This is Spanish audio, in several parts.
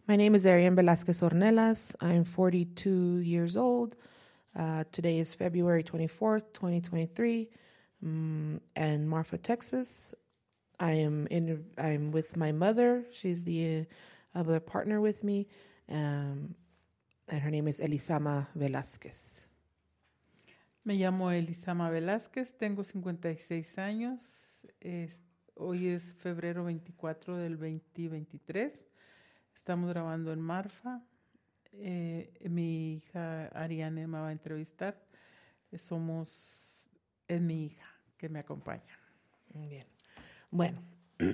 My name is Ariane Velasquez Ornelas. I'm 42 years old. Today is February 24th, 2023, in Marfa, Texas. I'm with my mother. She's the other partner with me, and her name is Elisama Velasquez. Me llamo Elisama Velázquez, tengo 56 años. Hoy es febrero 24 del 2023. Estamos grabando en Marfa. Mi hija Ariane me va a entrevistar. Es mi hija que me acompaña. Bien. Bueno,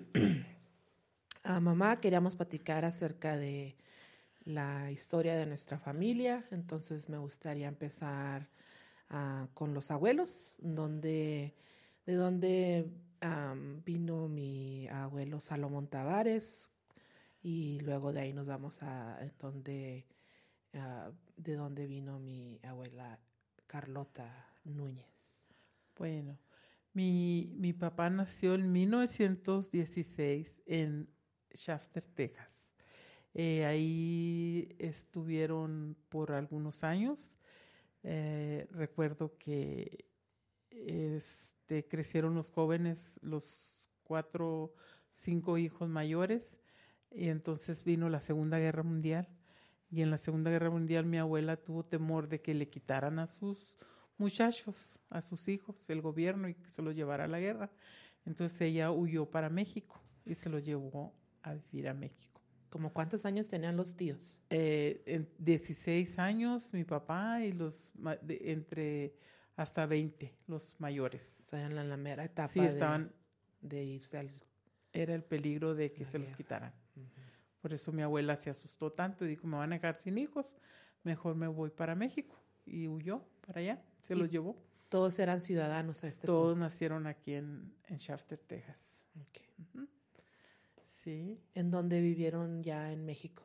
a mamá queríamos platicar acerca de la historia de nuestra familia, entonces me gustaría empezar con los abuelos, de dónde vino mi abuelo Salomón Tavares, y luego de ahí nos vamos de dónde vino mi abuela Carlota Núñez. Bueno, mi papá nació en 1916 en Shafter, Texas. Ahí estuvieron por algunos años. Recuerdo que crecieron los jóvenes, los 5 hijos mayores, y entonces vino la Segunda Guerra Mundial. Y en la Segunda Guerra Mundial mi abuela tuvo temor de que le quitaran a sus muchachos, a sus hijos, el gobierno, y que se los llevara a la guerra. Entonces ella huyó para México y se los llevó a vivir a México. ¿Cómo cuántos años tenían los tíos? 16 años mi papá y entre hasta 20 los mayores. O sea, en la mera etapa sí, estaban, de irse al... Era el peligro de que se los quitaran. Uh-huh. Por eso mi abuela se asustó tanto y dijo, me van a dejar sin hijos, mejor me voy para México. Y huyó para allá, se los llevó. ¿Todos eran ciudadanos a este punto? Todos nacieron aquí en Shafter, Texas. Okay. Uh-huh. Sí. ¿En dónde vivieron ya en México?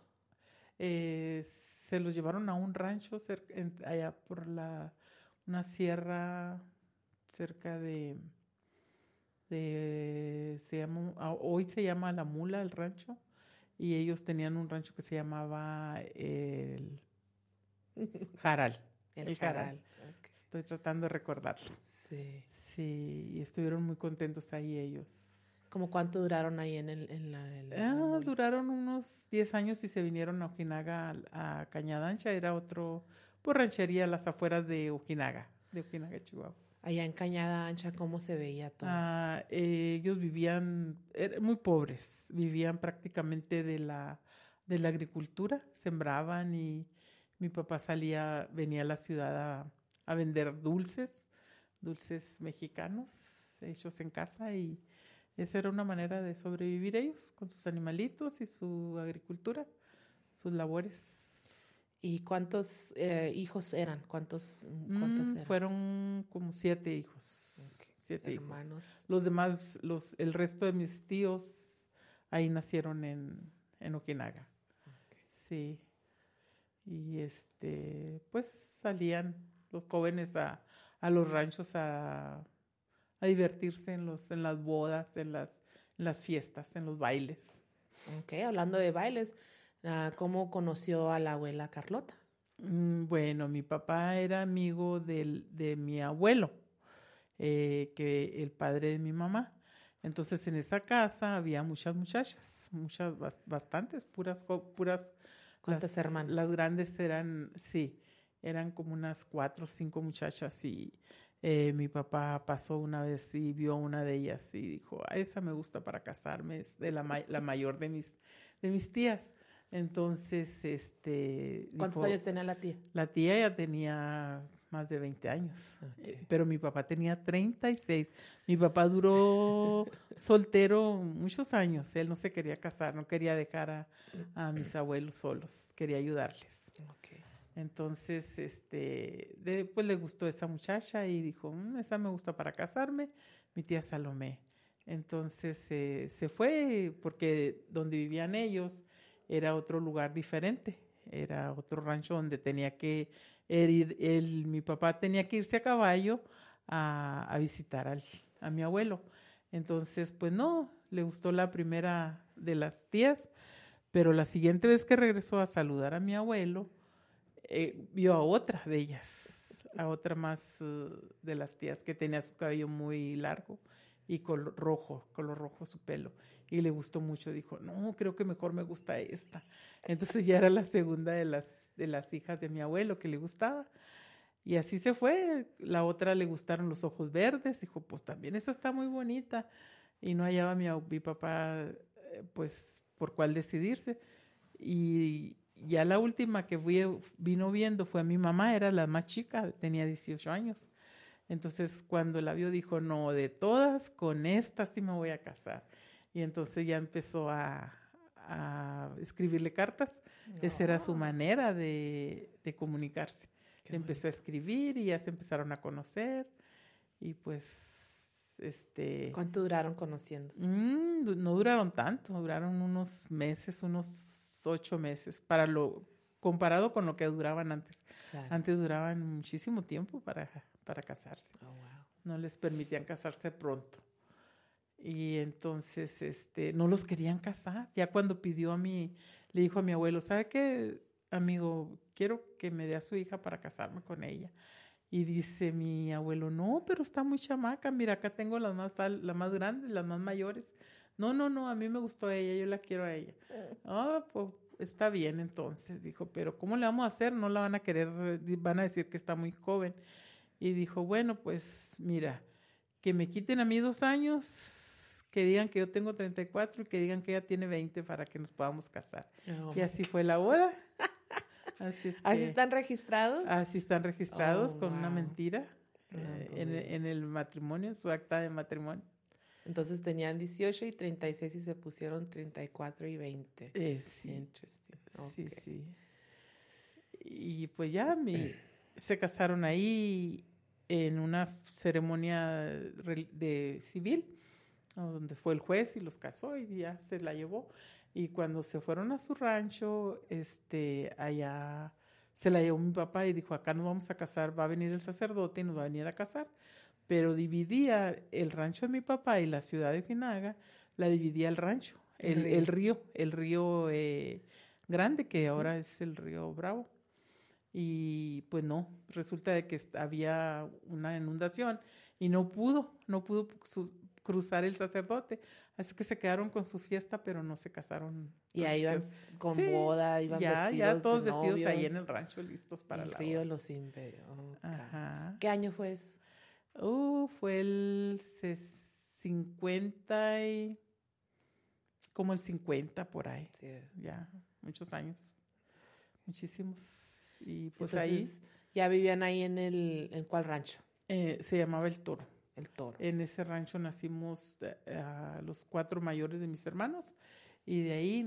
Se los llevaron a un rancho allá por una sierra cerca hoy se llama La Mula el rancho, y ellos tenían un rancho que se llamaba el Jaral. El Jaral. Okay. Estoy tratando de recordarlo. Sí. Sí, y estuvieron muy contentos ahí ellos. ¿Cómo cuánto duraron ahí en la duraron unos 10 años y se vinieron a Ojinaga, a Cañadancha. Era ranchería a las afueras de Ojinaga, Chihuahua. Allá en Cañada Ancha, ¿cómo se veía todo? Ellos vivían muy pobres, vivían prácticamente de la agricultura, sembraban, y mi papá venía a la ciudad a vender dulces mexicanos hechos en casa, y esa era una manera de sobrevivir ellos, con sus animalitos y su agricultura, sus labores. ¿Y cuántos hijos eran? ¿Cuántos eran? Fueron como 7 hijos. Okay. 7 hermanos. Hijos. Los demás, el resto de mis tíos, ahí nacieron en Ojinaga. Okay. Sí. Y pues salían los jóvenes a los ranchos a divertirse en las bodas, en las fiestas, en los bailes. Ok, hablando de bailes, ¿cómo conoció a la abuela Carlota? Bueno, mi papá era amigo de mi abuelo, que el padre de mi mamá. Entonces en esa casa había muchas muchachas, bastantes, puras. ¿Cuántas hermanas? Las grandes eran como unas 4 o 5 muchachas, y mi papá pasó una vez y vio una de ellas y dijo, esa me gusta para casarme, es de la mayor de mis tías. Entonces, ¿cuántos años tenía la tía? La tía ya tenía más de 20 años, okay. Pero mi papá tenía 36. Mi papá duró soltero muchos años. Él no se quería casar, no quería dejar a mis abuelos solos, quería ayudarles. Okay. Entonces, después le gustó esa muchacha y dijo, esa me gusta para casarme, mi tía Salomé. Entonces se fue, porque donde vivían ellos era otro lugar diferente, era otro rancho donde tenía que ir, mi papá tenía que irse a caballo a visitar a mi abuelo. Entonces, pues no, le gustó la primera de las tías, Pero la siguiente vez que regresó a saludar a mi abuelo, vio a otra de ellas, a otra más de las tías que tenía su cabello muy largo y color rojo su pelo. Y le gustó mucho, dijo, no, creo que mejor me gusta esta. Entonces ya era la segunda de las hijas de mi abuelo que le gustaba. Y así se fue. La otra le gustaron los ojos verdes, dijo, pues también esa está muy bonita. Y no hallaba mi papá, pues, por cuál decidirse. Y ya la última que vino viendo fue a mi mamá, era la más chica, tenía 18 años. Entonces, cuando la vio, dijo, no, de todas, con esta sí me voy a casar. Y entonces ya empezó a escribirle cartas. Esa era su manera de comunicarse. Empezó a escribir y ya se empezaron a conocer. Y pues, ¿Cuánto duraron conociéndose? No duraron tanto, duraron unos meses, unos 8 meses, comparado con lo que duraban antes. Claro. Antes duraban muchísimo tiempo para casarse. Oh, wow. No les permitían casarse pronto. Y entonces, no los querían casar. Ya cuando le dijo a mi abuelo, ¿sabe qué, amigo? Quiero que me dé a su hija para casarme con ella. Y dice mi abuelo, no, pero está muy chamaca. Mira, acá tengo las más grandes, las más mayores. No, a mí me gustó ella, yo la quiero a ella. Pues está bien entonces, dijo, pero ¿cómo le vamos a hacer? No la van a querer, van a decir que está muy joven. Y dijo, bueno, pues mira, que me quiten a mí 2 años, que digan que yo tengo 34 y que digan que ella tiene 20 para que nos podamos casar. Oh. Y así fue la boda. ¿Así están registrados? Así están registrados, con una mentira en el matrimonio, en su acta de matrimonio. Entonces tenían 18 y 36 y se pusieron 34 y 20. Sí. Interesting. Okay. Sí. Y pues ya se casaron ahí en una ceremonia civil, donde fue el juez y los casó y ya se la llevó. Y cuando se fueron a su rancho, allá se la llevó mi papá y dijo, acá nos vamos a casar, va a venir el sacerdote y nos va a venir a casar. Pero dividía el rancho de mi papá y la ciudad de Ojinaga, la dividía el rancho, el río Grande, que ahora es el río Bravo. Y pues no, resulta de que había una inundación y no pudo cruzar el sacerdote. Así que se quedaron con su fiesta, pero no se casaron. Y ahí iban con boda, iban vestidos ya todos de vestidos novios, ahí en el rancho, listos para la río boda. los imperios. Okay. Ajá. ¿Qué año fue eso? Fue el 50 como el 50 por ahí. Sí. Ya, muchos años. Muchísimos. Y pues entonces, ¿ya vivían ahí en cuál rancho? Se llamaba El Toro. El Toro. En ese rancho nacimos los 4 mayores de mis hermanos y de ahí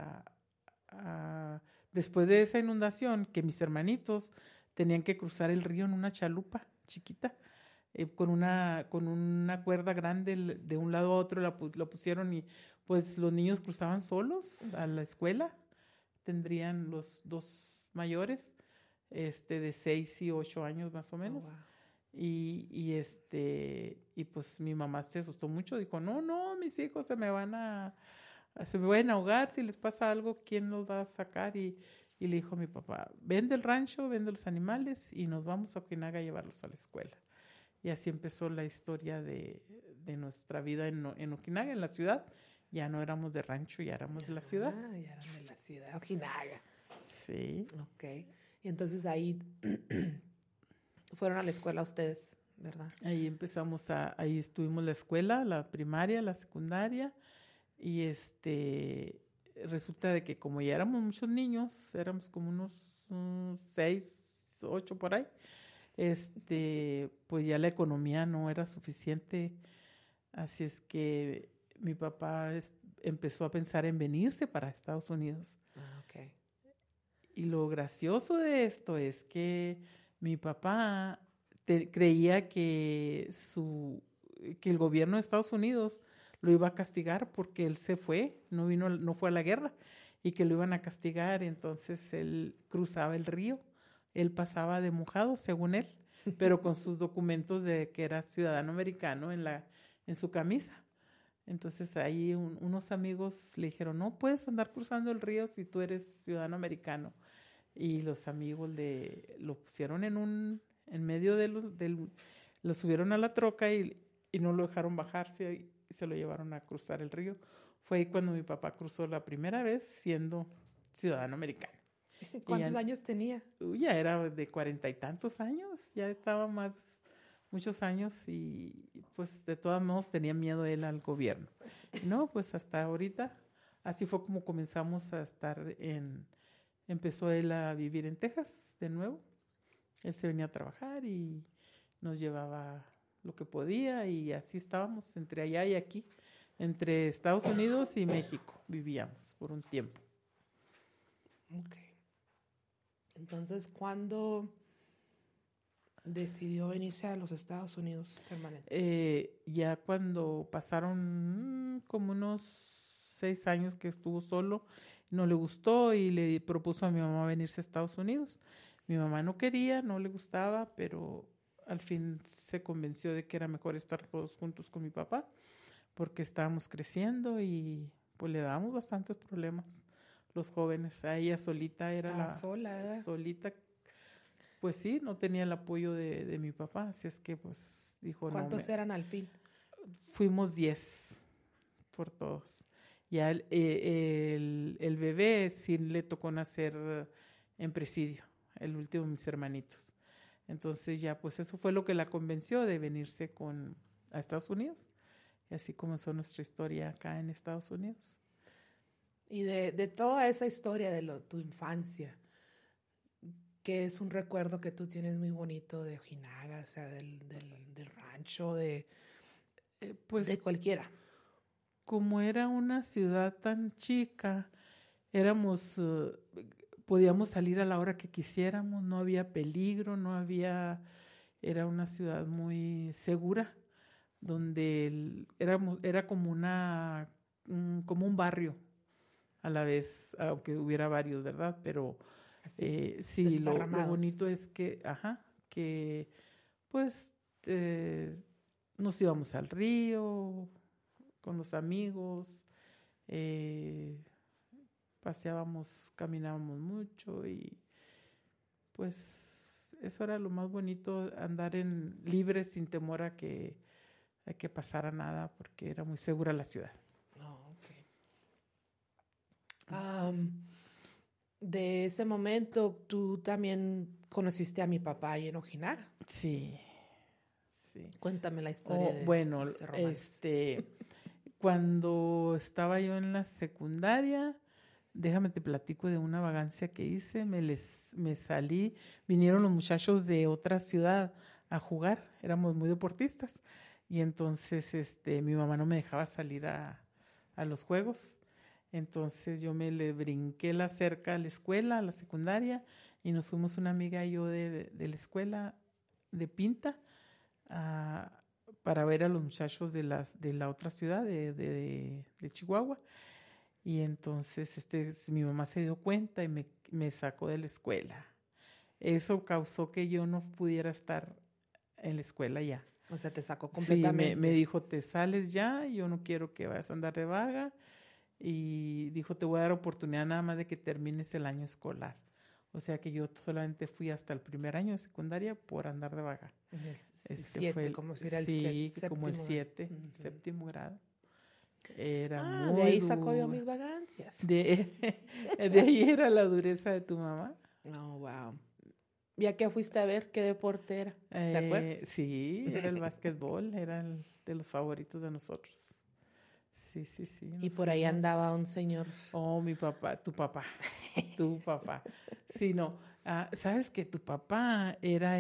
después de esa inundación, que mis hermanitos tenían que cruzar el río en una chalupa chiquita, con una cuerda grande de un lado a otro lo pusieron y pues los niños cruzaban solos a la escuela. Tendrían los 2 mayores, de 6 y 8 años más o menos. Oh, wow. Y pues mi mamá se asustó mucho, dijo, no, mis hijos se me van a ahogar, si les pasa algo, ¿quién los va a sacar? Y le dijo a mi papá, vende el rancho, vende los animales y nos vamos a Ojinaga a llevarlos a la escuela. Y así empezó la historia de nuestra vida en Ojinaga, en la ciudad. Ya no éramos de rancho, ya éramos de la ciudad. Ya eran de la ciudad, Ojinaga. Sí. Ok. Y entonces ahí fueron a la escuela ustedes, ¿verdad? Ahí ahí estuvimos la escuela, la primaria, la secundaria. Y resulta de que como ya éramos muchos niños, éramos como unos 6, 8 por ahí, pues ya la economía no era suficiente. Así es que mi papá empezó a pensar en venirse para Estados Unidos. Okay. Y lo gracioso de esto es que mi papá creía que el gobierno de Estados Unidos lo iba a castigar porque él se fue, no fue a la guerra, y que lo iban a castigar. Entonces él cruzaba el río, él pasaba de mojado, según él, pero con sus documentos de que era ciudadano americano en su camisa. Entonces ahí unos amigos le dijeron, no puedes andar cruzando el río si tú eres ciudadano americano. Y los amigos lo pusieron en medio lo subieron a la troca y no lo dejaron bajarse y se lo llevaron a cruzar el río. Fue ahí cuando mi papá cruzó la primera vez siendo ciudadano americano. ¿Cuántos años tenía? Ya era de 40 y tantos años, ya estaba muchos años y pues de todos modos tenía miedo él al gobierno. No, pues hasta ahorita, así fue como comenzamos a estar empezó él a vivir en Texas de nuevo. Él se venía a trabajar y nos llevaba lo que podía y así estábamos entre allá y aquí, entre Estados Unidos y México vivíamos por un tiempo. Ok. Entonces, ¿cuándo decidió venirse a los Estados Unidos permanente? Ya cuando pasaron como unos 6 años que estuvo solo, no le gustó y le propuso a mi mamá venirse a Estados Unidos. Mi mamá no quería, no le gustaba, pero al fin se convenció de que era mejor estar todos juntos con mi papá porque estábamos creciendo y pues le dábamos bastantes problemas los jóvenes. A ella solita era sola, ¿verdad? Solita, pues sí, no tenía el apoyo de mi papá, así es que pues dijo ¿Cuántos eran al fin? Fuimos 10 por todos. Ya el bebé sí le tocó nacer en presidio, el último de mis hermanitos. Entonces ya pues eso fue lo que la convenció de venirse a Estados Unidos. Y así comenzó nuestra historia acá en Estados Unidos. Y de toda esa historia de tu infancia, que es un recuerdo que tú tienes muy bonito de Ojinaga, o sea, del rancho, pues, de cualquiera. Como era una ciudad tan chica, podíamos salir a la hora que quisiéramos, no había peligro, era una ciudad muy segura, donde era como como un barrio a la vez, aunque hubiera varios, ¿verdad? Pero sí, lo bonito es que pues nos íbamos al río con los amigos, paseábamos, caminábamos mucho y pues eso era lo más bonito, andar libre sin temor a que pasara nada porque era muy segura la ciudad. De ese momento, tú también conociste a mi papá ahí en Ojinaga. Sí. Cuéntame la historia de ese romance. Cuando estaba yo en la secundaria, déjame te platico de una vagancia que hice, me salí, vinieron los muchachos de otra ciudad a jugar, éramos muy deportistas, y entonces mi mamá no me dejaba salir a los juegos. Entonces yo le brinqué la cerca a la escuela, a la secundaria, y nos fuimos una amiga y yo de la escuela de Pinta para ver a los muchachos de la otra ciudad, de Chihuahua. Y entonces mi mamá se dio cuenta y me sacó de la escuela. Eso causó que yo no pudiera estar en la escuela ya. O sea, te sacó completamente. Sí, me dijo, te sales ya, yo no quiero que vayas a andar de vaga. Y dijo, te voy a dar oportunidad nada más de que termines el año escolar. O sea que yo solamente fui hasta el primer año de secundaria por andar de vaga. Como si era el como el séptimo grado. Era muy de ahí sacó yo mis vagancias. De ahí era la dureza de tu mamá. Oh, wow. ¿Ya qué fuiste a ver? ¿Qué deporte era? ¿Te acuerdas? Sí, era el básquetbol, era de los favoritos de nosotros. Sí. Y por ahí andaba un señor. Oh, mi papá, tu papá. Sí, no. ¿Sabes que tu papá era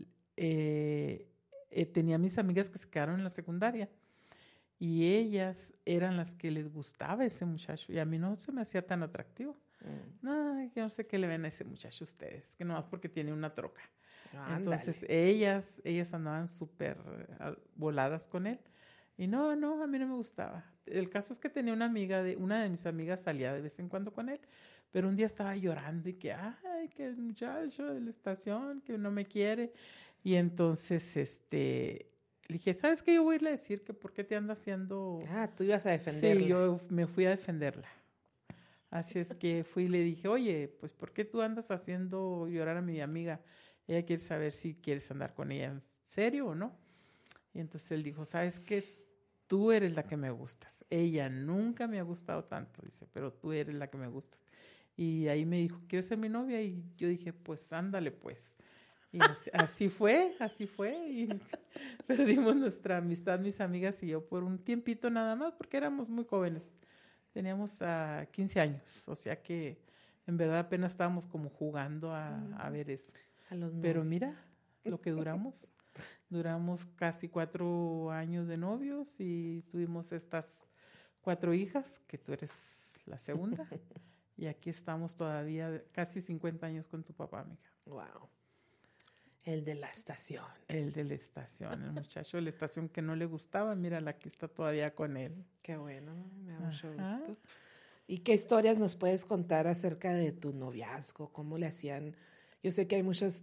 tenía mis amigas que se quedaron en la secundaria y ellas eran las que les gustaba ese muchacho y a mí no se me hacía tan atractivo. No, yo no sé qué le ven a ese muchacho ustedes, que nomás porque tiene una troca. Entonces ellas andaban súper voladas con él. Y no, a mí no me gustaba. El caso es que tenía una de mis amigas salía de vez en cuando con él, pero un día estaba llorando y que el muchacho de la estación, que no me quiere. Y entonces, le dije, ¿sabes qué? Yo voy a irle a decir que por qué te anda haciendo... Ah, tú ibas a defenderla. Sí, yo me fui a defenderla. Así es que fui y le dije, oye, pues ¿por qué tú andas haciendo llorar a mi amiga? Ella quiere saber si quieres andar con ella en serio o no. Y entonces él dijo, ¿sabes qué? Tú eres la que me gustas. Ella nunca me ha gustado tanto, dice, pero tú eres la que me gustas. Y ahí me dijo, ¿quieres ser mi novia? Y yo dije, pues ándale pues. Y así fue, así fue. Y perdimos nuestra amistad, mis amigas y yo, por un tiempito nada más, porque éramos muy jóvenes. Teníamos 15 años, o sea que en verdad apenas estábamos como jugando a ver eso. Pero mira lo que duramos. Duramos casi 4 años de novios y tuvimos estas 4 hijas, que tú eres la segunda. Y aquí estamos todavía casi 50 años con tu papá, amiga. Wow. El de la estación. El de la estación, el muchacho de la estación que no le gustaba, mírala, aquí está todavía con él. Qué bueno, me da mucho gusto. ¿Y qué historias nos puedes contar acerca de tu noviazgo? ¿Cómo le hacían? Yo sé que hay muchas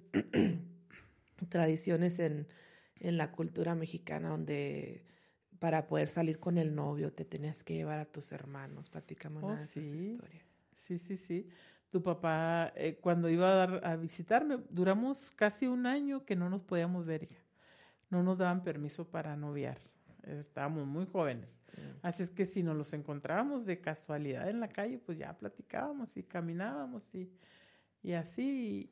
tradiciones en la cultura mexicana donde para poder salir con el novio te tenías que llevar a tus hermanos. Platícame una de esas historias. Sí. Tu papá, cuando iba a visitarme, duramos casi un año que no nos podíamos ver, hija. No nos daban permiso para noviar. Estábamos muy jóvenes. Así es que si nos los encontrábamos de casualidad en la calle, pues ya platicábamos y caminábamos y así.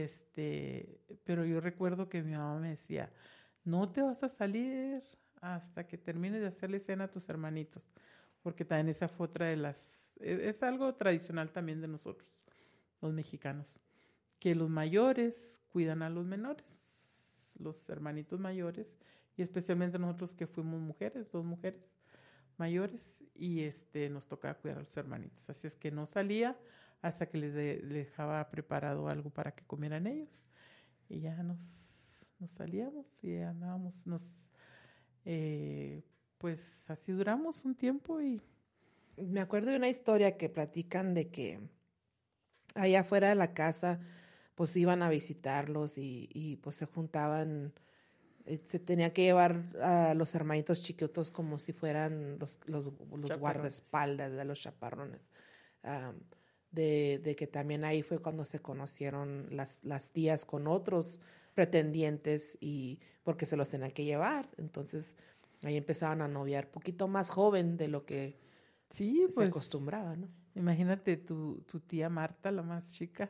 Pero yo recuerdo que mi mamá me decía, no te vas a salir hasta que termines de hacerle cena a tus hermanitos. Porque también esa fue otra de es algo tradicional también de nosotros, los mexicanos, que los mayores cuidan a los menores, los hermanitos mayores, y especialmente nosotros que fuimos mujeres, 2 mujeres mayores, y nos tocaba cuidar a los hermanitos. Así es que no salía hasta que les dejaba preparado algo para que comieran ellos. Y ya nos salíamos y andábamos, pues así duramos un tiempo y... Me acuerdo de una historia que platican de que allá afuera de la casa pues iban a visitarlos y pues se juntaban, se tenía que llevar a los hermanitos chiquitos como si fueran los guardaespaldas de los chaparrones. De que también ahí fue cuando se conocieron las tías con otros pretendientes y porque se los tenían que llevar. Entonces ahí empezaban a noviar poquito más joven de lo que se acostumbraba, ¿no? Imagínate tu tía Marta, la más chica,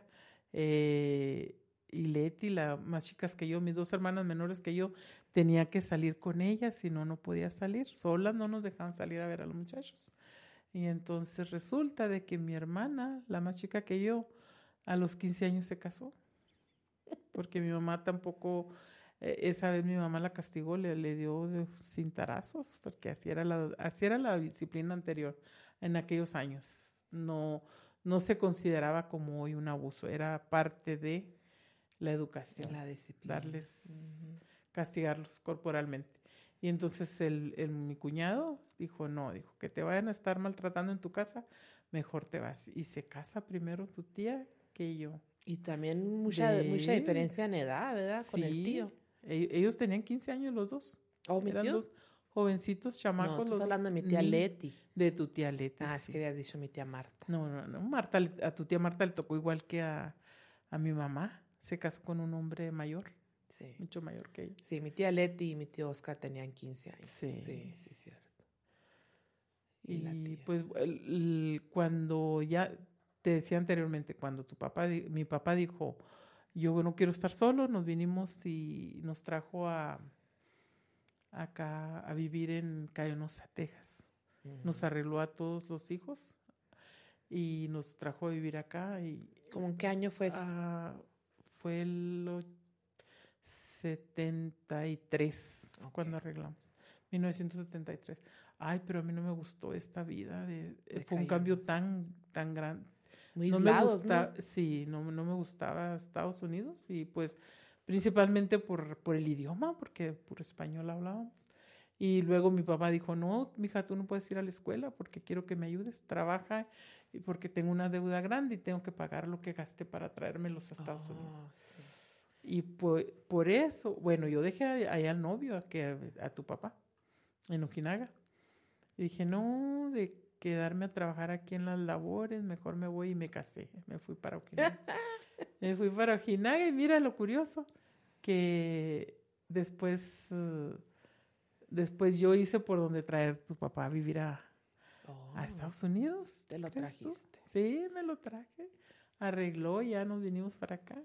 y Leti, la más chicas que yo, mis 2 hermanas menores que yo, tenía que salir con ellas, si no, no podía salir. Solas no nos dejaban salir a ver a los muchachos. Y entonces resulta de que mi hermana, la más chica que yo, a los 15 años se casó. Porque mi mamá tampoco, esa vez mi mamá la castigó, le dio cintarazos, porque así era la disciplina anterior en aquellos años. No se consideraba como hoy un abuso, era parte de la educación. La disciplina. Castigarlos corporalmente. Y entonces mi cuñado dijo, que te vayan a estar maltratando en tu casa, mejor te vas. Y se casa primero tu tía que yo. Y también mucha diferencia en edad, ¿verdad? Con el tío. Ellos tenían 15 años los dos. ¿Oh, mi Eran tío? 2 jovencitos, chamacos. No, estás hablando de mi tía Leti. De tu tía Leti, es que habías dicho mi tía Marta. No, Marta, a tu tía Marta le tocó igual que a mi mamá. Se casó con un hombre mayor. Sí. Mucho mayor que ella. Sí, mi tía Leti y mi tío Oscar tenían 15 años. Sí, cierto. Y pues cuando ya te decía anteriormente, cuando mi papá dijo, yo no quiero estar solo, nos vinimos y nos trajo acá a vivir en Cayonosa, Texas. Nos arregló a todos los hijos y nos trajo a vivir acá. ¿Cómo en qué año fue eso? Fue el 73, cuando arreglamos. 1973. Ay, pero a mí no me gustó esta vida. Fue un cambio tan grande. Muy aislados, ¿no? Sí, no me gustaba Estados Unidos y pues principalmente por el idioma, porque por español hablábamos. Y luego mi papá dijo, no, mija, tú no puedes ir a la escuela porque quiero que me ayudes, trabaja, y porque tengo una deuda grande y tengo que pagar lo que gasté para traérmelos a Estados Unidos. Sí. Y por eso, bueno, yo dejé allá al novio, a tu papá, en Ojinaga. Y dije, no, de quedarme a trabajar aquí en las labores, mejor me voy y me casé. Me fui para Ojinaga. Me fui para Ojinaga y mira lo curioso, que después yo hice por donde traer tu papá a vivir a Estados Unidos. Te lo ¿Crees tú? trajiste. Sí, me lo traje. Arregló y ya nos vinimos para acá.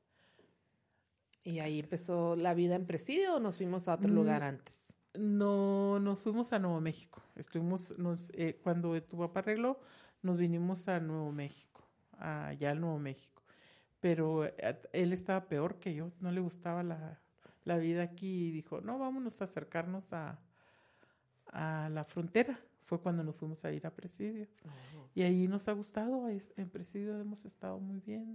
¿Y ahí empezó la vida en Presidio o nos fuimos a otro lugar antes? No, nos fuimos a Nuevo México. Cuando tu papá arregló, nos vinimos a Nuevo México, allá al Nuevo México. Pero él estaba peor que yo, no le gustaba la vida aquí y dijo, no, vámonos a acercarnos a la frontera. Fue cuando nos fuimos a ir a Presidio. Oh. Y ahí nos ha gustado, en Presidio hemos estado muy bien.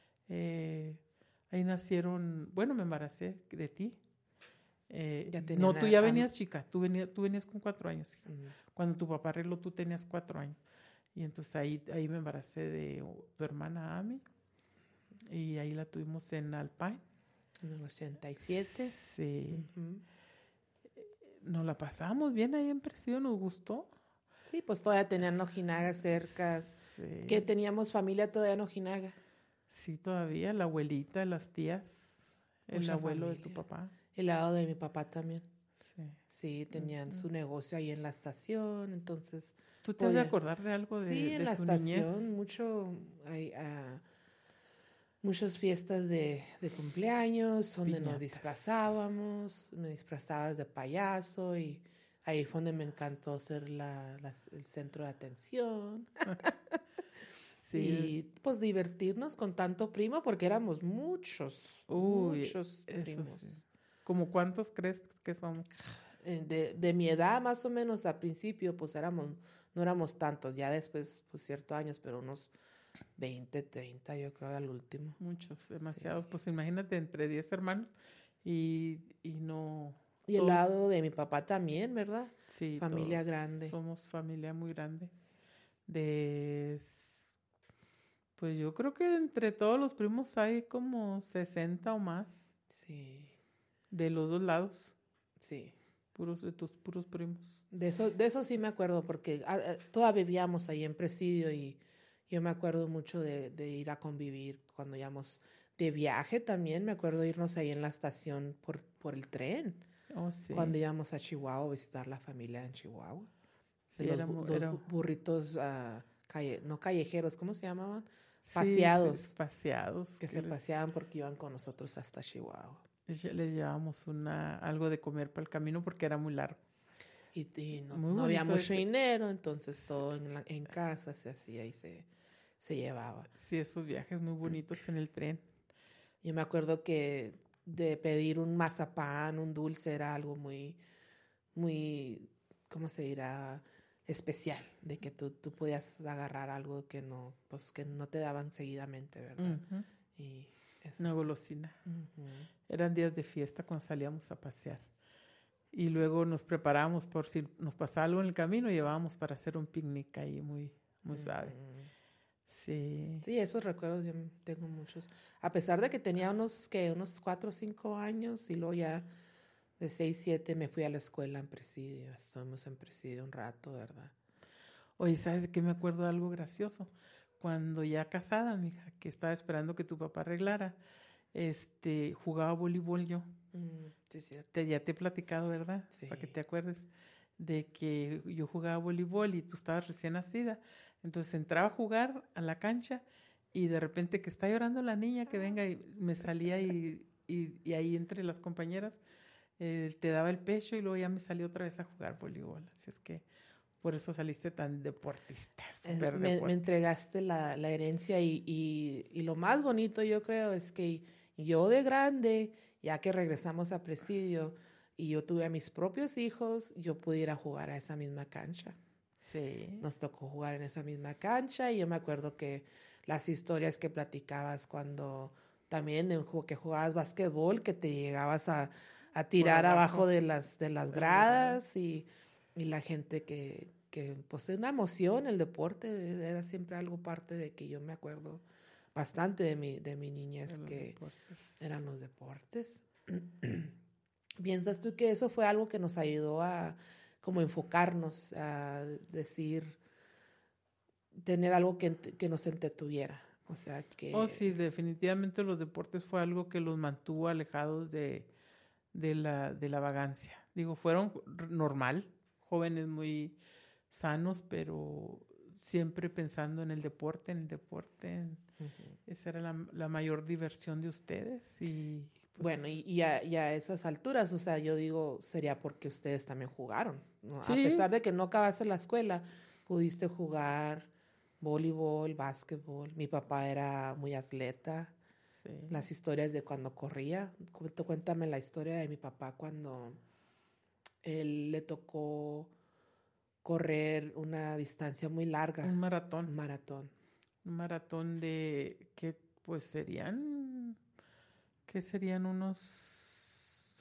Ahí nacieron, bueno, me embaracé de ti. No, tú ya venías chica, tú venías con 4 años, hija. Cuando tu papá arregló, tú tenías 4 años. Y entonces ahí me embaracé de tu hermana Ami. Y ahí la tuvimos en Alpine. En el 87. Sí. Nos la pasamos bien ahí en Presidio, nos gustó. Sí, pues todavía tenían Ojinaga cerca. Sí. Que teníamos familia todavía en Ojinaga. Sí, todavía, la abuelita, las tías, el abuelo de tu papá. El lado de mi papá también. Sí. Sí, tenían su negocio ahí en la estación, entonces... ¿Tú te has de acordar de algo de tu niñez? Sí, en la estación, muchas fiestas de cumpleaños, donde Piñatas. Nos disfrazábamos, me disfrazaba de payaso y ahí fue donde me encantó ser el centro de atención. Sí, y pues divertirnos con tanto primo porque éramos muchos primos. Sí. ¿Cómo cuántos crees que somos? De mi edad más o menos al principio pues no éramos tantos, ya después pues ciertos años, pero unos 20, 30 yo creo al último. Muchos, demasiados, sí. Pues imagínate entre 10 hermanos y no... Y el lado de mi papá también, ¿verdad? Sí. Familia grande. Somos familia muy grande. Pues yo creo que entre todos los primos hay como 60 o más. Sí. De los dos lados. Sí. De tus puros primos. De eso sí me acuerdo, porque todas vivíamos ahí en Presidio y yo me acuerdo mucho de ir a convivir cuando íbamos de viaje también. Me acuerdo irnos ahí en la estación por el tren. Oh, sí. Cuando íbamos a Chihuahua a visitar la familia en Chihuahua. Sí, los burritos, no callejeros, ¿cómo se llamaban? Paseados. Sí, paseados. Que se paseaban porque iban con nosotros hasta Chihuahua. Les llevábamos algo de comer para el camino porque era muy largo. Y no había mucho dinero, entonces todo en casa se hacía y se llevaba. Sí, esos viajes muy bonitos en el tren. Yo me acuerdo que de pedir un mazapán, un dulce, era algo muy, muy, ¿cómo se dirá? Especial, de que tú podías agarrar algo que no te daban seguidamente, ¿verdad? Uh-huh. Y una golosina. Uh-huh. Eran días de fiesta cuando salíamos a pasear. Y luego nos preparábamos por si nos pasaba algo en el camino, llevábamos para hacer un picnic ahí muy, muy suave. Sí. Sí, esos recuerdos yo tengo muchos. A pesar de que tenía unos 4 o 5 años y luego ya de 6, 7 me fui a la escuela en Presidio. Estuvimos en Presidio un rato, ¿verdad? Oye, ¿sabes de qué me acuerdo de algo gracioso? Cuando ya casada, mija, que estaba esperando que tu papá arreglara, jugaba voleibol yo. Sí, cierto. Ya te he platicado, ¿verdad? Sí. Para que te acuerdes de que yo jugaba voleibol y tú estabas recién nacida. Entonces entraba a jugar a la cancha y de repente que está llorando la niña, que venga, y me salía y ahí entre las compañeras te daba el pecho y luego ya me salí otra vez a jugar voleibol. Así es que por eso saliste tan deportista, súper deportista. Me entregaste la herencia y lo más bonito yo creo es que yo de grande, ya que regresamos a Presidio y yo tuve a mis propios hijos, yo pudiera jugar a esa misma cancha. Sí. Nos tocó jugar en esa misma cancha y yo me acuerdo que las historias que platicabas cuando también que jugabas básquetbol, que te llegabas a tirar abajo de las gradas y la gente que pues es una emoción, el deporte era siempre algo parte de que yo me acuerdo bastante de mi niñez, que deportes. eran los deportes. ¿Piensas tú que eso fue algo que nos ayudó a como enfocarnos, a decir, tener algo que nos entretuviera? O sea, Oh, que... sí, definitivamente los deportes fue algo que los mantuvo alejados de la vagancia. Digo, fueron normal, jóvenes muy sanos, pero siempre pensando en el deporte, Esa era la mayor diversión de ustedes. Y pues, Bueno, y a esas alturas, o sea, yo digo, sería porque ustedes también jugaron, ¿no? A sí, pesar de que no acabaste la escuela, pudiste jugar voleibol, básquetbol. Mi papá era muy atleta. sí. Las historias de cuando corría. Cuéntame la historia de mi papá cuando él le tocó correr una distancia muy larga, Un un maratón. maratón. Un maratón de que pues serían unos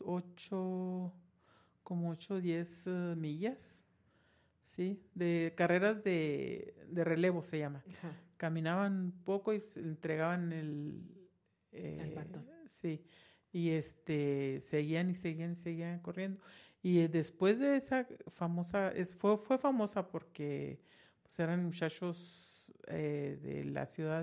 8 o 10 millas, ¿sí? De carreras de relevo se llama. Ajá, Caminaban poco y se entregaban el batón. sí, y seguían y seguían y seguían corriendo. Y después de esa famosa, fue famosa porque pues eran muchachos de la ciudad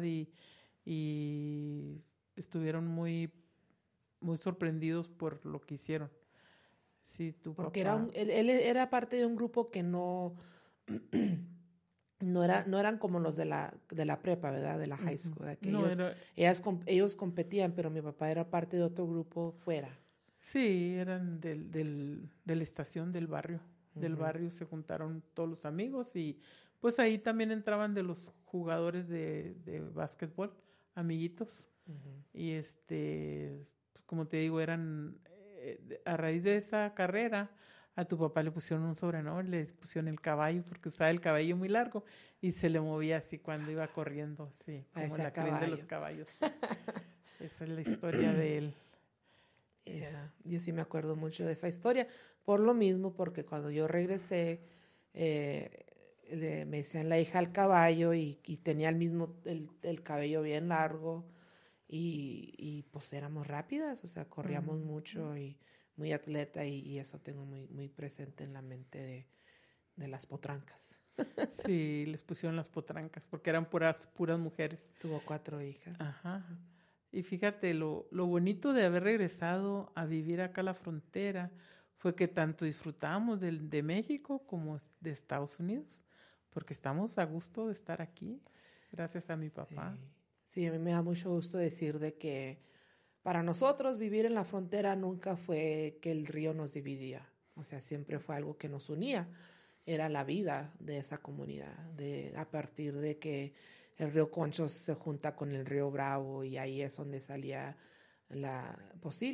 y estuvieron muy, muy sorprendidos por lo que hicieron. Sí, tu Porque era papá. él era parte de un grupo que no, no eran como los de la prepa, ¿verdad? De la high Ujú. school, ¿verdad? Que No era, ellos competían, pero mi papá era parte de otro grupo fuera. sí, eran de la estación del Ujú, barrio se juntaron todos los amigos y pues ahí también entraban de los jugadores de básquetbol, amiguitos. ujú. Y pues, como te digo, a raíz de esa carrera, a tu papá le pusieron un sobrenombre, le pusieron el caballo, porque usaba el cabello muy largo y se le movía así cuando iba corriendo, sí, como Parecía la crin de los caballo. caballos. Sí. Esa es la historia de él. Es- Yo sí me acuerdo mucho de esa historia, por lo mismo, porque cuando yo regresé, me decían la hija al caballo y tenía el cabello bien largo y pues éramos rápidas, o sea, corríamos Mm. mucho y muy atleta y eso tengo muy, muy presente en la mente de las potrancas. Sí, les pusieron las potrancas porque eran puras mujeres. Tuvo 4 hijas. Ajá. Y fíjate, lo bonito de haber regresado a vivir acá a la frontera fue que tanto disfrutábamos de México como de Estados Unidos, porque estamos a gusto de estar aquí, gracias a mi papá. Sí, sí, a mí me da mucho gusto decir de que para nosotros vivir en la frontera nunca fue que el río nos dividía, o sea, siempre fue algo que nos unía, era la vida de esa comunidad, a partir de que el río Conchos se junta con el río Bravo y ahí es donde salía pues sí,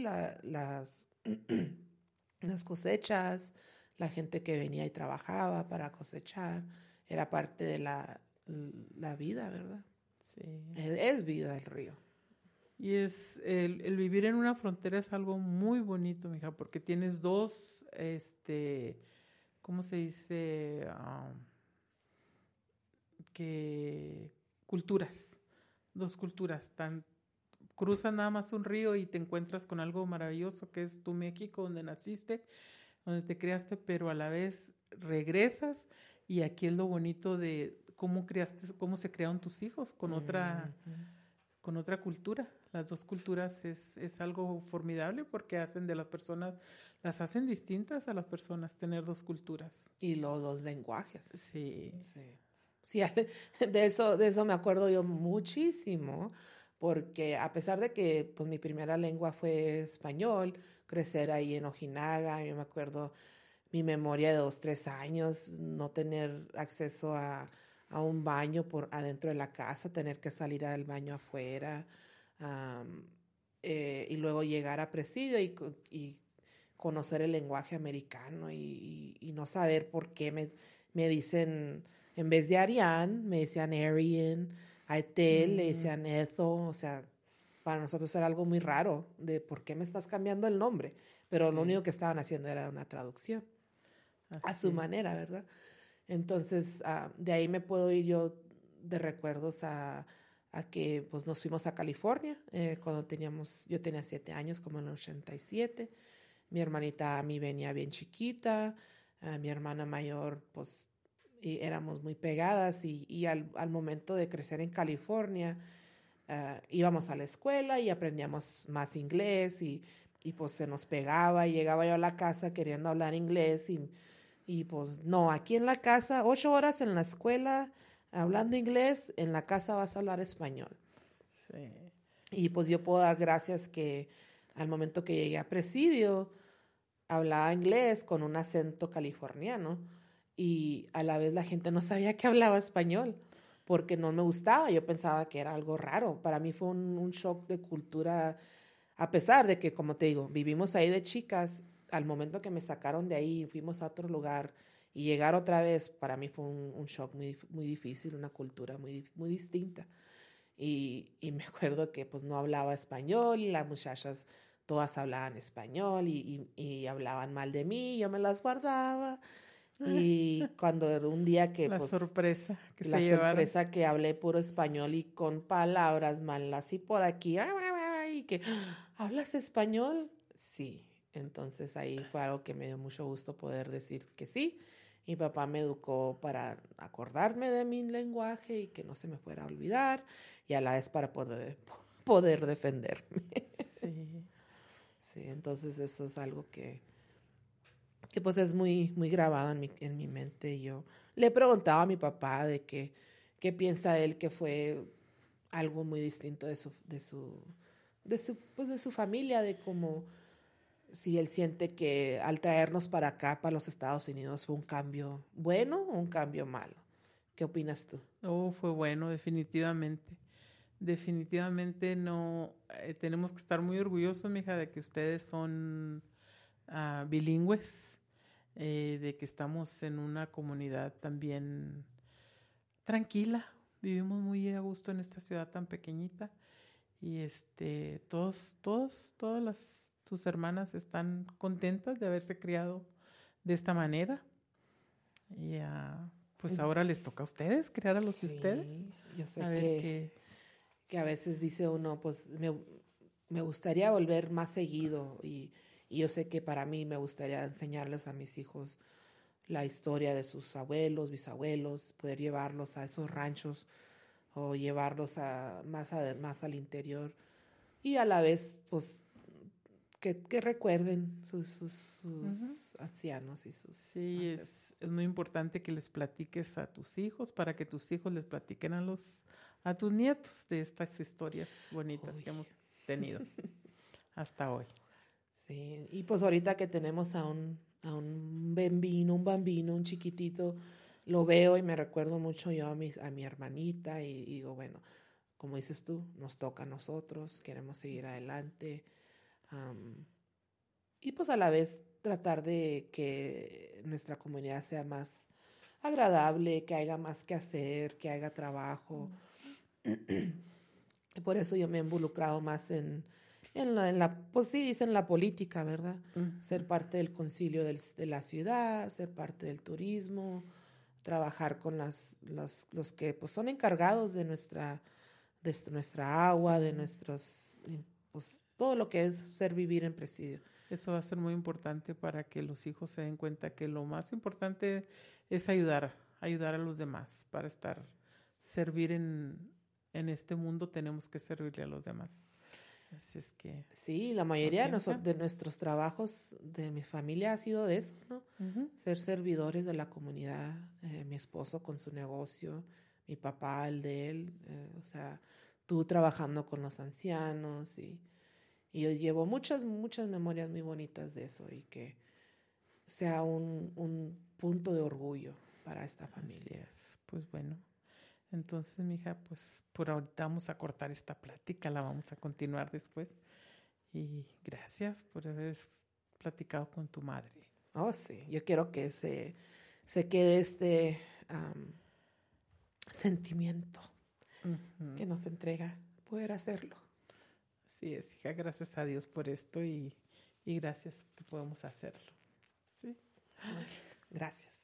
las cosechas, la gente que venía y trabajaba para cosechar, era parte de la vida, ¿verdad? Sí. Es vida el río. Y el vivir en una frontera es algo muy bonito, mija, porque tienes dos, ¿cómo se dice? Que culturas, dos culturas, cruzas nada más un río y te encuentras con algo maravilloso que es tu México, donde naciste, donde te criaste, pero a la vez regresas y aquí es lo bonito de cómo se crearon tus hijos con otra cultura. Las dos culturas es algo formidable porque hacen de las personas, las hacen distintas a las personas, tener dos culturas. Y los dos lenguajes. Sí. Sí. Sí, de eso me acuerdo yo muchísimo, porque a pesar de que pues mi primera lengua fue español, crecer ahí en Ojinaga, yo me acuerdo mi memoria de 2, 3 años, no tener acceso a un baño por adentro de la casa, tener que salir al baño afuera, am, y luego llegar a Presidio y conocer el lenguaje americano y no saber por qué me dicen, en vez de Ariane, me decían Arian, a Ethel le Mm, decían Ethel, o sea, para nosotros era algo muy raro de por qué me estás cambiando el nombre, pero lo sí, único que estaban haciendo era una traducción a así su es. manera, ¿verdad? Entonces, de ahí me puedo ir yo de recuerdos a que pues nos fuimos a California cuando yo tenía 7 años, como en el 87. Mi hermanita a mí venía bien chiquita, mi hermana mayor pues y éramos muy pegadas y al momento de crecer en California íbamos a la escuela y aprendíamos más inglés y pues se nos pegaba y llegaba yo a la casa queriendo hablar inglés y pues no, aquí en la casa, 8 horas en la escuela hablando inglés, en la casa vas a hablar español. Sí. Y pues yo puedo dar gracias que al momento que llegué a Presidio, hablaba inglés con un acento californiano y a la vez la gente no sabía que hablaba español porque no me gustaba. Yo pensaba que era algo raro. Para mí fue un shock de cultura, a pesar de que, como te digo, vivimos ahí de chicas. Al momento que me sacaron de ahí y fuimos a otro lugar y llegar otra vez, para mí fue un shock muy, muy difícil, una cultura muy, muy distinta. Y me acuerdo que pues no hablaba español y las muchachas todas hablaban español y hablaban mal de mí, yo me las guardaba. Y cuando un día que La pues sorpresa que la se llevaron. sorpresa que hablé puro español y con palabras malas y por aquí, y que, ¿hablas español? Sí, entonces ahí fue algo que me dio mucho gusto poder decir que sí. Mi papá me educó para acordarme de mi lenguaje y que no se me fuera a olvidar y a la vez para poder defenderme. Sí. Sí, entonces eso es algo que pues es muy, muy grabado en mi mente. Yo le preguntaba a mi papá de qué piensa él que fue algo muy distinto pues de su familia, de cómo si él siente que al traernos para acá, para los Estados Unidos, fue un cambio bueno o un cambio malo. ¿Qué opinas tú? Oh, fue bueno, definitivamente. Definitivamente no. Tenemos que estar muy orgullosos, mija, de que ustedes son bilingües, de que estamos en una comunidad también tranquila. Vivimos muy a gusto en esta ciudad tan pequeñita y todas tus hermanas están contentas de haberse criado de esta manera y pues ahora les toca a ustedes criar a los de ustedes. Sí, yo sé A ver qué. que a veces dice uno, pues me gustaría volver más seguido y yo sé que para mí me gustaría enseñarles a mis hijos la historia de sus abuelos, bisabuelos, poder llevarlos a esos ranchos o llevarlos más al interior y a la vez, pues, que recuerden Ujú. sus ancianos y sus Sí, ancestros. es muy importante que les platiques a tus hijos para que tus hijos les platiquen a tus nietos de estas historias bonitas Uy, que hemos tenido hasta hoy. sí, y pues ahorita que tenemos un bambino, un chiquitito, lo veo y me recuerdo mucho yo a mi hermanita y digo, bueno, como dices tú, nos toca a nosotros, queremos seguir adelante. am, y pues a la vez tratar de que nuestra comunidad sea más agradable, que haya más que hacer, que haya trabajo. Y por eso yo me he involucrado más pues sí, dicen la política, ¿verdad? Ujú. Ser parte del concilio de la ciudad, ser parte del turismo, trabajar con los que pues son encargados de nuestra agua, de Sí, nuestros, pues todo lo que es ser vivir en Presidio. eso va a ser muy importante para que los hijos se den cuenta que lo más importante es ayudar a los demás para servir en este mundo tenemos que servirle a los demás. Así es que, Sí, la mayoría ok, mija. de nuestros trabajos de mi familia ha sido de eso, ¿no? Ujú. Ser servidores de la comunidad, mi esposo con su negocio, mi papá el de él, o sea, tú trabajando con los ancianos y yo llevo muchas, muchas memorias muy bonitas de eso y que sea un punto de orgullo para esta Así familia. es. Pues bueno, entonces, mija, pues por ahorita vamos a cortar esta plática, la vamos a continuar después. Y gracias por haber platicado con tu madre. Oh, sí, yo quiero que se quede este sentimiento Ujú. que nos entrega poder hacerlo. Así es, hija, gracias a Dios por esto y gracias que podemos hacerlo. Sí. Muy lindo. Gracias.